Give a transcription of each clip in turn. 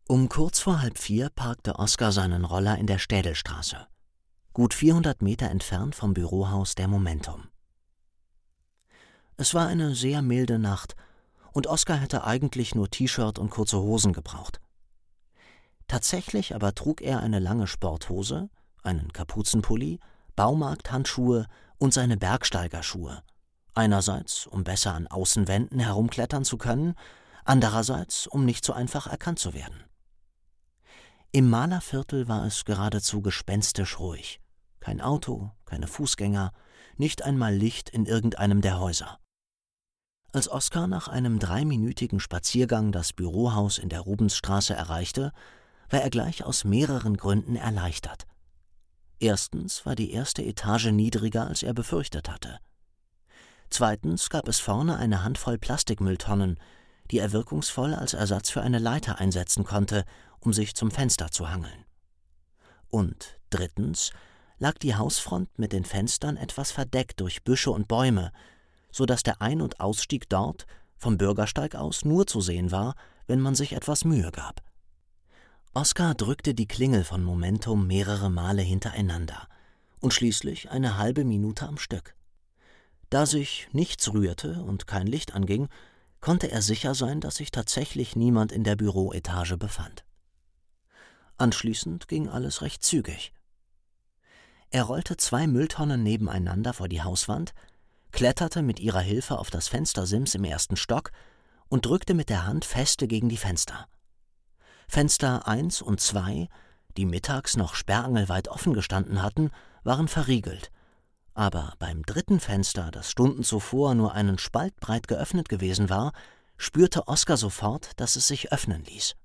Um kurz vor 3:30 parkte Oskar seinen Roller in der Städelstraße, gut 400 Meter entfernt vom Bürohaus der Momentum. Es war eine sehr milde Nacht und Oskar hätte eigentlich nur T-Shirt und kurze Hosen gebraucht. Tatsächlich aber trug er eine lange Sporthose, einen Kapuzenpulli, Baumarkthandschuhe und seine Bergsteigerschuhe. Einerseits, um besser an Außenwänden herumklettern zu können, andererseits, um nicht so einfach erkannt zu werden. Im Malerviertel war es geradezu gespenstisch ruhig. Kein Auto, keine Fußgänger, nicht einmal Licht in irgendeinem der Häuser. Als Oskar nach einem 3-minütigen Spaziergang das Bürohaus in der Rubensstraße erreichte, war er gleich aus mehreren Gründen erleichtert. Erstens war die erste Etage niedriger, als er befürchtet hatte. Zweitens gab es vorne eine Handvoll Plastikmülltonnen, die er wirkungsvoll als Ersatz für eine Leiter einsetzen konnte, um sich zum Fenster zu hangeln. Und drittens lag die Hausfront mit den Fenstern etwas verdeckt durch Büsche und Bäume, so dass der Ein- und Ausstieg dort vom Bürgersteig aus nur zu sehen war, wenn man sich etwas Mühe gab. Oskar drückte die Klingel von Momentum mehrere Male hintereinander und schließlich eine halbe Minute am Stück. Da sich nichts rührte und kein Licht anging, konnte er sicher sein, dass sich tatsächlich niemand in der Büroetage befand. Anschließend ging alles recht zügig. Er rollte 2 Mülltonnen nebeneinander vor die Hauswand, kletterte mit ihrer Hilfe auf das Fenstersims im 1. Stock und drückte mit der Hand feste gegen die Fenster. Fenster 1 und 2, die mittags noch sperrangelweit offen gestanden hatten, waren verriegelt. Aber beim 3. Fenster, das Stunden zuvor nur einen Spalt breit geöffnet gewesen war, spürte Oskar sofort, dass es sich öffnen ließ.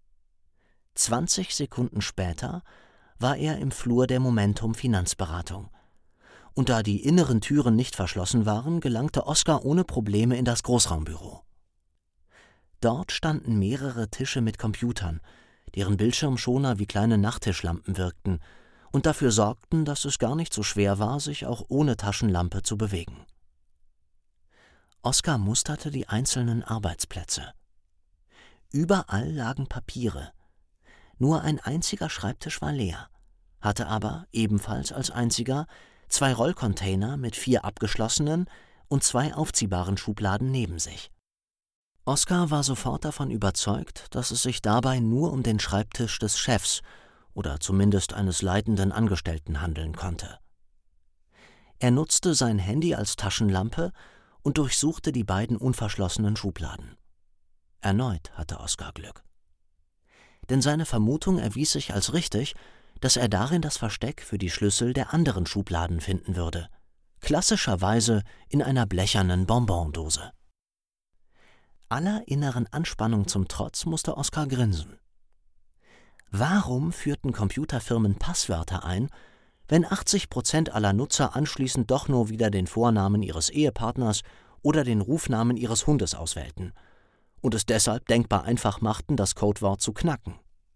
20 Sekunden später war er im Flur der Momentum Finanzberatung. Und da die inneren Türen nicht verschlossen waren, gelangte Oskar ohne Probleme in das Großraumbüro. Dort standen mehrere Tische mit Computern, deren Bildschirmschoner wie kleine Nachttischlampen wirkten und dafür sorgten, dass es gar nicht so schwer war, sich auch ohne Taschenlampe zu bewegen. Oskar musterte die einzelnen Arbeitsplätze. Überall lagen Papiere. Nur ein einziger Schreibtisch war leer, hatte aber, ebenfalls als einziger, 2 Rollcontainer mit 4 abgeschlossenen und 2 aufziehbaren Schubladen neben sich. Oskar war sofort davon überzeugt, dass es sich dabei nur um den Schreibtisch des Chefs oder zumindest eines leitenden Angestellten handeln konnte. Er nutzte sein Handy als Taschenlampe und durchsuchte die beiden unverschlossenen Schubladen. Erneut hatte Oskar Glück. Denn seine Vermutung erwies sich als richtig, dass er darin das Versteck für die Schlüssel der anderen Schubladen finden würde, klassischerweise in einer blechernen Bonbondose. Aller inneren Anspannung zum Trotz musste Oskar grinsen. Warum führten Computerfirmen Passwörter ein, wenn 80% aller Nutzer anschließend doch nur wieder den Vornamen ihres Ehepartners oder den Rufnamen ihres Hundes auswählten und es deshalb denkbar einfach machten, das Codewort zu knacken?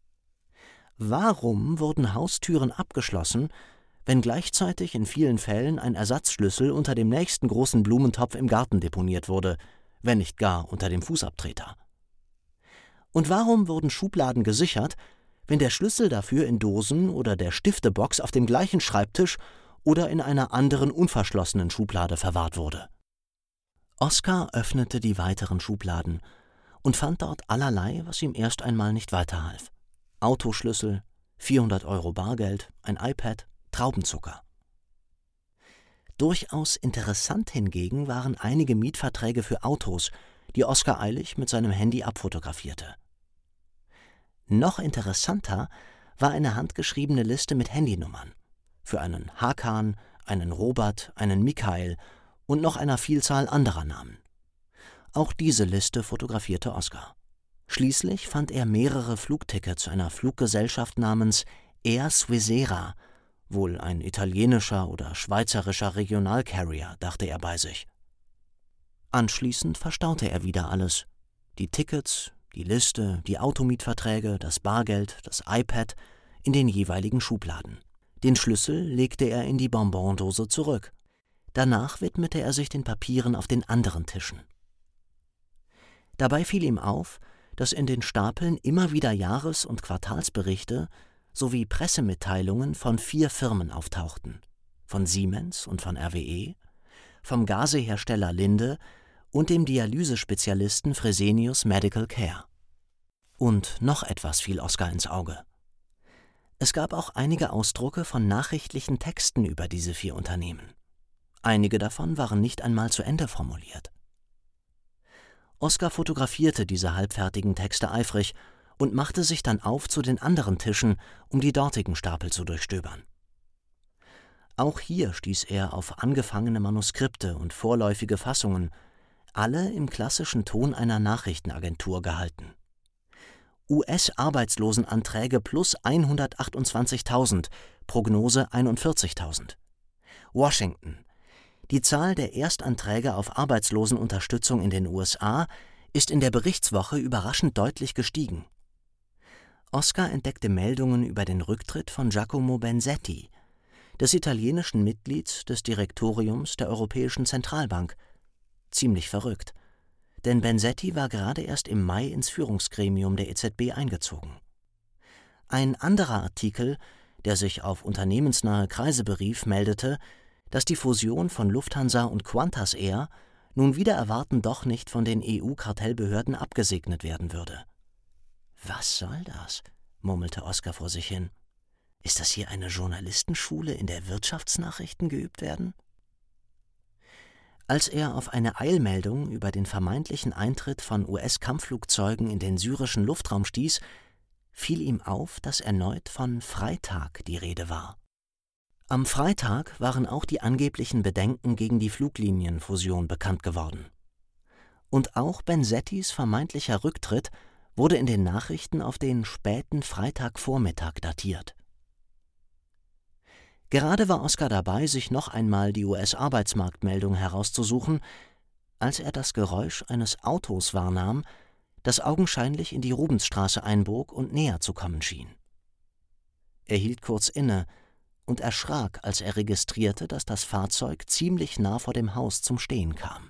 Warum wurden Haustüren abgeschlossen, wenn gleichzeitig in vielen Fällen ein Ersatzschlüssel unter dem nächsten großen Blumentopf im Garten deponiert wurde, wenn nicht gar unter dem Fußabtreter? Und warum wurden Schubladen gesichert, wenn der Schlüssel dafür in Dosen oder der Stiftebox auf dem gleichen Schreibtisch oder in einer anderen unverschlossenen Schublade verwahrt wurde? Oskar öffnete die weiteren Schubladen und fand dort allerlei, was ihm erst einmal nicht weiterhalf. Autoschlüssel, 400 € Bargeld, ein iPad, Traubenzucker. Durchaus interessant hingegen waren einige Mietverträge für Autos, die Oskar eilig mit seinem Handy abfotografierte. Noch interessanter war eine handgeschriebene Liste mit Handynummern für einen Hakan, einen Robert, einen Michael und noch einer Vielzahl anderer Namen. Auch diese Liste fotografierte Oskar. Schließlich fand er mehrere Flugtickets einer Fluggesellschaft namens Air Swisera, wohl ein italienischer oder schweizerischer Regionalcarrier, dachte er bei sich. Anschließend verstaute er wieder alles: die Tickets, die Liste, die Automietverträge, das Bargeld, das iPad in den jeweiligen Schubladen. Den Schlüssel legte er in die Bonbondose zurück. Danach widmete er sich den Papieren auf den anderen Tischen. Dabei fiel ihm auf, dass in den Stapeln immer wieder Jahres- und Quartalsberichte sowie Pressemitteilungen von 4 Firmen auftauchten: von Siemens und von RWE, vom Gasehersteller Linde und dem Dialysespezialisten Fresenius Medical Care. Und noch etwas fiel Oskar ins Auge. Es gab auch einige Ausdrucke von nachrichtlichen Texten über diese 4 Unternehmen. Einige davon waren nicht einmal zu Ende formuliert. Oskar fotografierte diese halbfertigen Texte eifrig und machte sich dann auf zu den anderen Tischen, um die dortigen Stapel zu durchstöbern. Auch hier stieß er auf angefangene Manuskripte und vorläufige Fassungen, alle im klassischen Ton einer Nachrichtenagentur gehalten. US-Arbeitslosenanträge plus 128.000, Prognose 41.000. Washington: Die Zahl der Erstanträge auf Arbeitslosenunterstützung in den USA ist in der Berichtswoche überraschend deutlich gestiegen. Oskar entdeckte Meldungen über den Rücktritt von Giacomo Bensetti, des italienischen Mitglieds des Direktoriums der Europäischen Zentralbank. Ziemlich verrückt, denn Bensetti war gerade erst im Mai ins Führungsgremium der EZB eingezogen. Ein anderer Artikel, der sich auf unternehmensnahe Kreise berief, meldete, dass die Fusion von Lufthansa und Qantas Air nun wider Erwarten doch nicht von den EU-Kartellbehörden abgesegnet werden würde. »Was soll das?« murmelte Oskar vor sich hin. »Ist das hier eine Journalistenschule, in der Wirtschaftsnachrichten geübt werden?« Als er auf eine Eilmeldung über den vermeintlichen Eintritt von US-Kampfflugzeugen in den syrischen Luftraum stieß, fiel ihm auf, dass erneut von Freitag die Rede war. Am Freitag waren auch die angeblichen Bedenken gegen die Fluglinienfusion bekannt geworden. Und auch Bensettis vermeintlicher Rücktritt wurde in den Nachrichten auf den späten Freitagvormittag datiert. Gerade war Oskar dabei, sich noch einmal die US-Arbeitsmarktmeldung herauszusuchen, als er das Geräusch eines Autos wahrnahm, das augenscheinlich in die Rubensstraße einbog und näher zu kommen schien. Er hielt kurz inne und erschrak, als er registrierte, dass das Fahrzeug ziemlich nah vor dem Haus zum Stehen kam.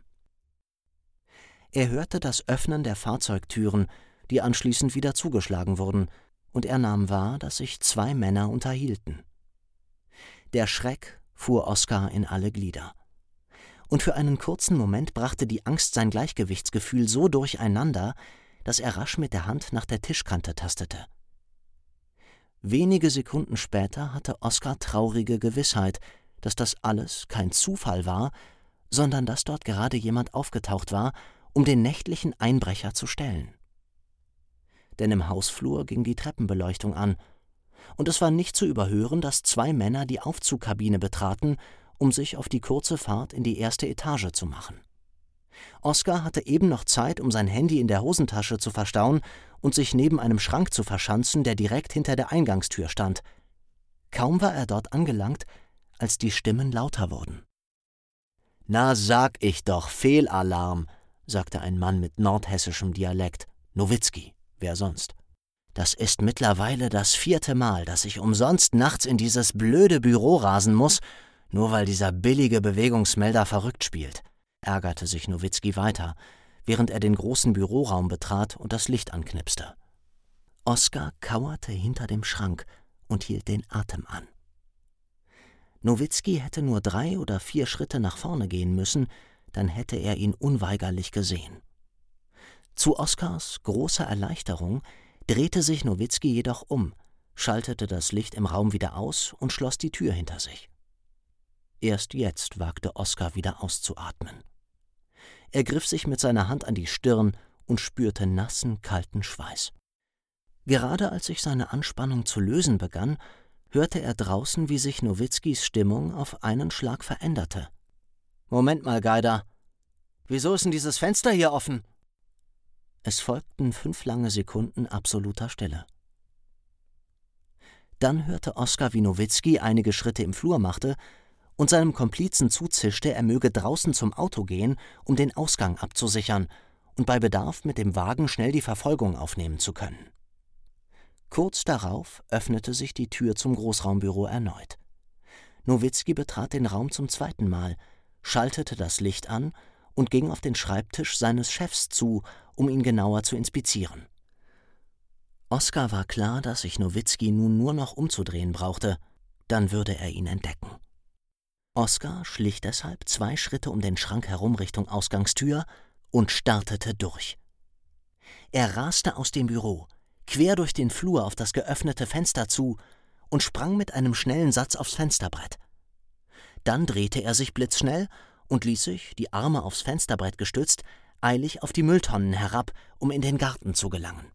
Er hörte das Öffnen der Fahrzeugtüren, die anschließend wieder zugeschlagen wurden, und er nahm wahr, dass sich 2 Männer unterhielten. Der Schreck fuhr Oskar in alle Glieder. Und für einen kurzen Moment brachte die Angst sein Gleichgewichtsgefühl so durcheinander, dass er rasch mit der Hand nach der Tischkante tastete. Wenige Sekunden später hatte Oskar traurige Gewissheit, dass das alles kein Zufall war, sondern dass dort gerade jemand aufgetaucht war, um den nächtlichen Einbrecher zu stellen. Denn im Hausflur ging die Treppenbeleuchtung an, und es war nicht zu überhören, dass 2 Männer die Aufzugkabine betraten, um sich auf die kurze Fahrt in die 1. Etage zu machen. Oskar hatte eben noch Zeit, um sein Handy in der Hosentasche zu verstauen und sich neben einem Schrank zu verschanzen, der direkt hinter der Eingangstür stand. Kaum war er dort angelangt, als die Stimmen lauter wurden. »Na, sag ich doch, Fehlalarm«, sagte ein Mann mit nordhessischem Dialekt. »Nowitzki, wer sonst?« »Das ist mittlerweile das 4. Mal, dass ich umsonst nachts in dieses blöde Büro rasen muss, nur weil dieser billige Bewegungsmelder verrückt spielt«, ärgerte sich Nowitzki weiter, während er den großen Büroraum betrat und das Licht anknipste. Oskar kauerte hinter dem Schrank und hielt den Atem an. Nowitzki hätte nur 3 oder 4 Schritte nach vorne gehen müssen, dann hätte er ihn unweigerlich gesehen. Zu Oskars großer Erleichterung drehte sich Nowitzki jedoch um, schaltete das Licht im Raum wieder aus und schloss die Tür hinter sich. Erst jetzt wagte Oskar wieder auszuatmen. Er griff sich mit seiner Hand an die Stirn und spürte nassen, kalten Schweiß. Gerade als sich seine Anspannung zu lösen begann, hörte er draußen, wie sich Nowitzkis Stimmung auf einen Schlag veränderte. »Moment mal, Geider. Wieso ist denn dieses Fenster hier offen?« Es folgten 5 lange Sekunden absoluter Stille. Dann hörte Oskar, wie Nowitzki einige Schritte im Flur machte und seinem Komplizen zuzischte, er möge draußen zum Auto gehen, um den Ausgang abzusichern und bei Bedarf mit dem Wagen schnell die Verfolgung aufnehmen zu können. Kurz darauf öffnete sich die Tür zum Großraumbüro erneut. Nowitzki betrat den Raum zum 2. Mal, schaltete das Licht an und ging auf den Schreibtisch seines Chefs zu, um ihn genauer zu inspizieren. Oskar war klar, dass sich Nowitzki nun nur noch umzudrehen brauchte, dann würde er ihn entdecken. Oskar schlich deshalb 2 Schritte um den Schrank herum Richtung Ausgangstür und startete durch. Er raste aus dem Büro, quer durch den Flur auf das geöffnete Fenster zu und sprang mit einem schnellen Satz aufs Fensterbrett. Dann drehte er sich blitzschnell und ließ sich, die Arme aufs Fensterbrett gestützt, eilig auf die Mülltonnen herab, um in den Garten zu gelangen.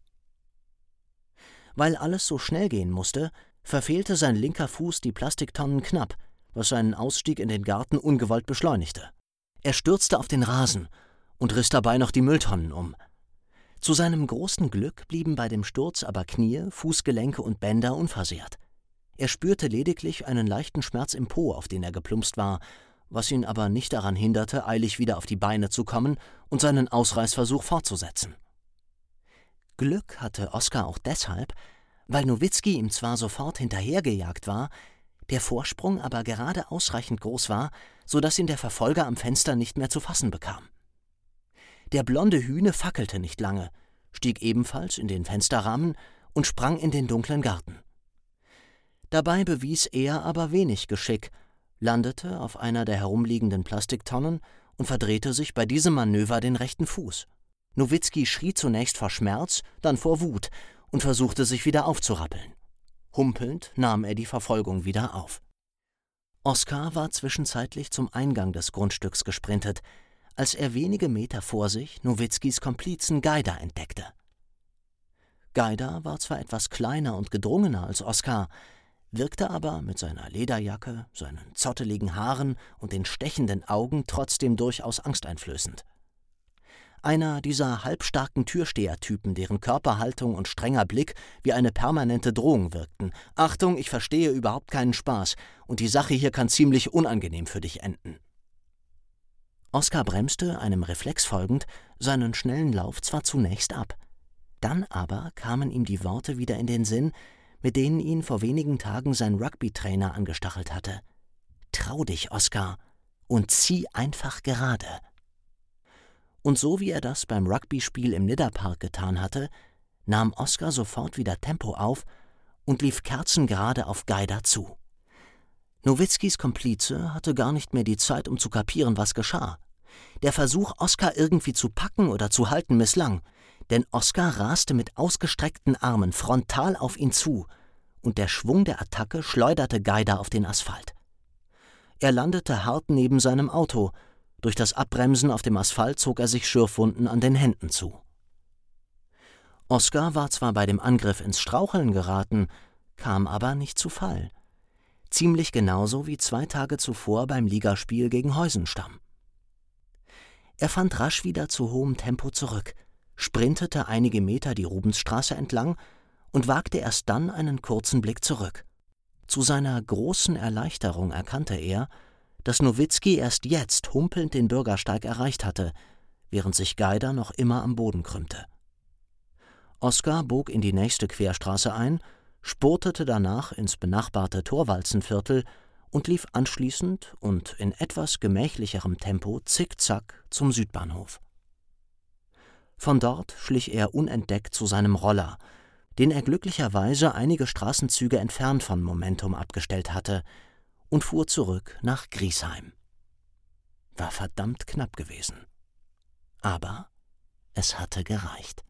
Weil alles so schnell gehen musste, verfehlte sein linker Fuß die Plastiktonnen knapp, was seinen Ausstieg in den Garten ungewollt beschleunigte. Er stürzte auf den Rasen und riss dabei noch die Mülltonnen um. Zu seinem großen Glück blieben bei dem Sturz aber Knie, Fußgelenke und Bänder unversehrt. Er spürte lediglich einen leichten Schmerz im Po, auf den er geplumpst war, was ihn aber nicht daran hinderte, eilig wieder auf die Beine zu kommen und seinen Ausreißversuch fortzusetzen. Glück hatte Oskar auch deshalb, weil Nowitzki ihm zwar sofort hinterhergejagt war, der Vorsprung aber gerade ausreichend groß war, so dass ihn der Verfolger am Fenster nicht mehr zu fassen bekam. Der blonde Hühne fackelte nicht lange, stieg ebenfalls in den Fensterrahmen und sprang in den dunklen Garten. Dabei bewies er aber wenig Geschick, landete auf einer der herumliegenden Plastiktonnen und verdrehte sich bei diesem Manöver den rechten Fuß. Nowitzki schrie zunächst vor Schmerz, dann vor Wut und versuchte sich wieder aufzurappeln. Humpelnd nahm er die Verfolgung wieder auf. Oskar war zwischenzeitlich zum Eingang des Grundstücks gesprintet, als er wenige Meter vor sich Nowitzkis Komplizen Gaida entdeckte. Gaida war zwar etwas kleiner und gedrungener als Oskar, wirkte aber mit seiner Lederjacke, seinen zotteligen Haaren und den stechenden Augen trotzdem durchaus angsteinflößend. Einer dieser halbstarken Türstehertypen, deren Körperhaltung und strenger Blick wie eine permanente Drohung wirkten. »Achtung, ich verstehe überhaupt keinen Spaß, und die Sache hier kann ziemlich unangenehm für dich enden.« Oskar bremste, einem Reflex folgend, seinen schnellen Lauf zwar zunächst ab. Dann aber kamen ihm die Worte wieder in den Sinn, mit denen ihn vor wenigen Tagen sein Rugby-Trainer angestachelt hatte. »Trau dich, Oskar, und zieh einfach gerade.« Und so wie er das beim Rugby-Spiel im Nidda-Park getan hatte, nahm Oskar sofort wieder Tempo auf und lief kerzengerade auf Gaida zu. Nowitzkis Komplize hatte gar nicht mehr die Zeit, um zu kapieren, was geschah. Der Versuch, Oskar irgendwie zu packen oder zu halten, misslang, denn Oskar raste mit ausgestreckten Armen frontal auf ihn zu, und der Schwung der Attacke schleuderte Gaida auf den Asphalt. Er landete hart neben seinem Auto. Durch das Abbremsen auf dem Asphalt zog er sich Schürfwunden an den Händen zu. Oskar war zwar bei dem Angriff ins Straucheln geraten, kam aber nicht zu Fall. Ziemlich genauso wie 2 Tage zuvor beim Ligaspiel gegen Heusenstamm. Er fand rasch wieder zu hohem Tempo zurück, sprintete einige Meter die Rubensstraße entlang und wagte erst dann einen kurzen Blick zurück. Zu seiner großen Erleichterung erkannte er, dass Nowitzki erst jetzt humpelnd den Bürgersteig erreicht hatte, während sich Gaida noch immer am Boden krümmte. Oskar bog in die nächste Querstraße ein, spurtete danach ins benachbarte Thorwaldsenviertel und lief anschließend und in etwas gemächlicherem Tempo zickzack zum Südbahnhof. Von dort schlich er unentdeckt zu seinem Roller, den er glücklicherweise einige Straßenzüge entfernt von Momentum abgestellt hatte, und fuhr zurück nach Griesheim. War verdammt knapp gewesen. Aber es hatte gereicht.